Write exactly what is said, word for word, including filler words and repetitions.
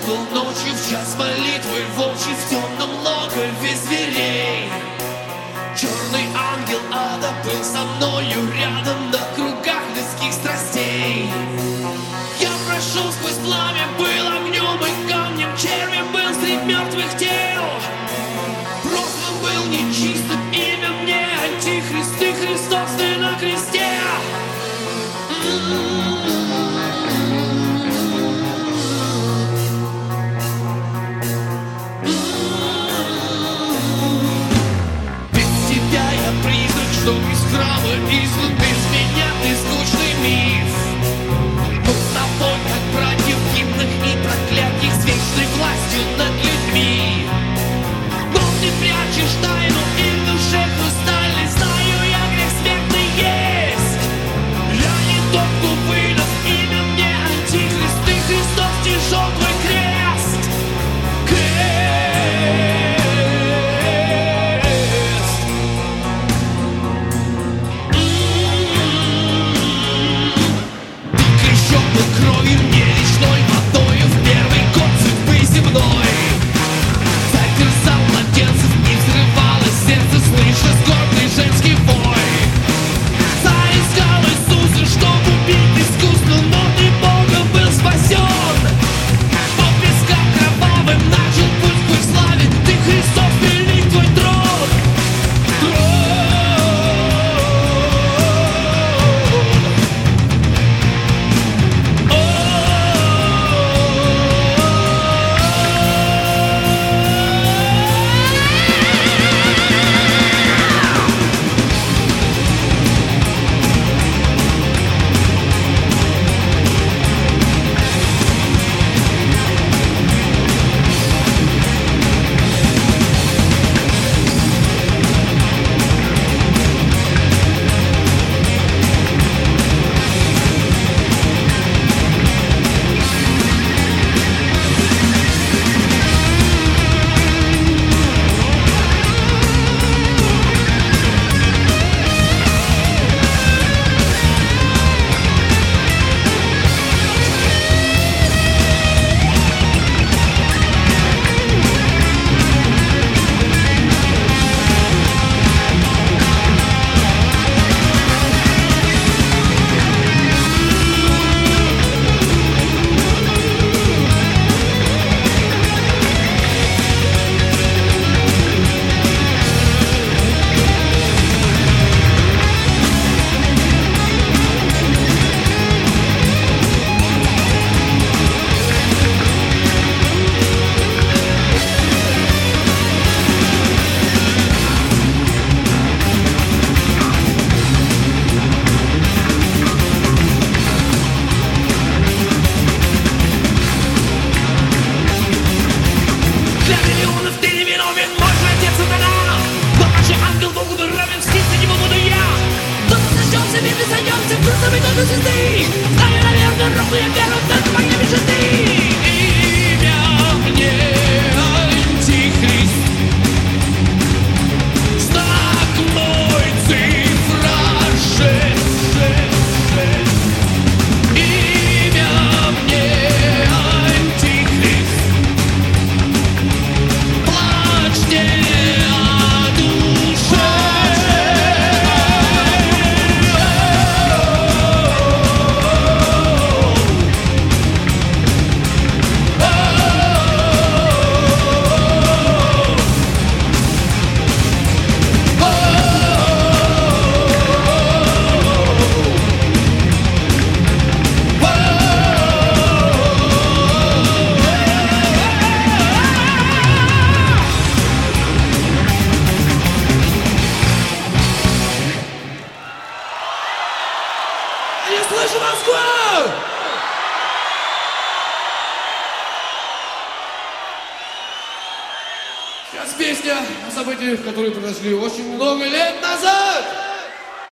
был ночью в час молитвы волчий в темном логове зверей. Черный ангел ада был со мною рядом на кругах людских страстей. Я прошел сквозь пламя, был огнем и камнем, червем был среди мертвых тел. Прошлым был нечистым, имя мне Антихрист, и Христос ты на кресте. Без тебя я призрак, что из храма изгнан, без меня ты скучный миф. Мы с тобой, как братья в гимнах и проклятиях, с вечной властью над людьми. Но ты прячешь тайну и в душе хрустальной, знаю я, грех смертный есть. Я не тот, кто вынес имя мне Антихрист, ты Христос, тяжел твой крест. Крест. Ты крещен был кровью не речной водою в первый год судьбы земной. Царь терзал младенцев, не взрывалось сердце, слыша скорбный женский вой. Царь искал Иисуса, чтоб убить искусно, но ты Богом был спасен. По пескам кровавым начал путь к славе, ты Христос, велик твой трон. Для миллионов ты не виновен, мой же отец сатана. Но наш ангел Богу был равен, мстить за него буду я. Кто сожжется, мир не сойдется, просто мы только звезды. Знаю, наверное, ровно я веру, только моя мечты. Имя мне Антихрист, знак мой, цифра шесть, шесть, шесть. Имя мне Антихрист. Плачь не о душе. Я слышу Москву! Сейчас песня о событиях, которые произошли очень много лет назад.